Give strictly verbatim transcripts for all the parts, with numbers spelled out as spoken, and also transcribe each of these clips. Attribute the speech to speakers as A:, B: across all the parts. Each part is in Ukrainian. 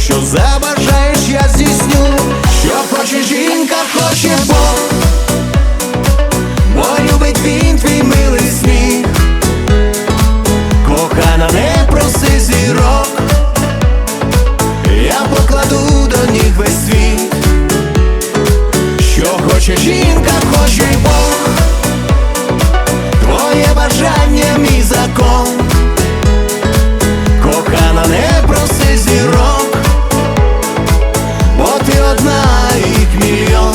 A: що забажаєш, я здійсню. Що хоче жінка, хоче Бог, бо любить він твій милий сміх. Кохана, не проси зірок, я покладу до ніг весь світ. Що хоче жінка, хоче Бог, твоє бажання мій закон. Кохана, не проси зірок, бо ти одна, їх мільйон.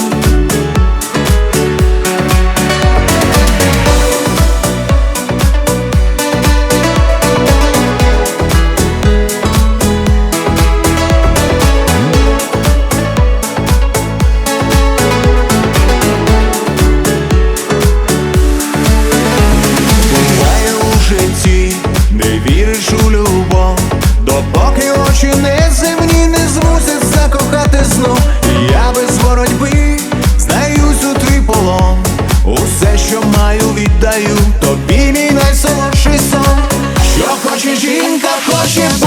A: Не віриш у любов, допоки очі неземні не змусять закохати знов. Я без боротьби здаюсь у твій полон, усе, що маю, віддаю тобі, мій найсолодший сон. Що хоче жінка, хоче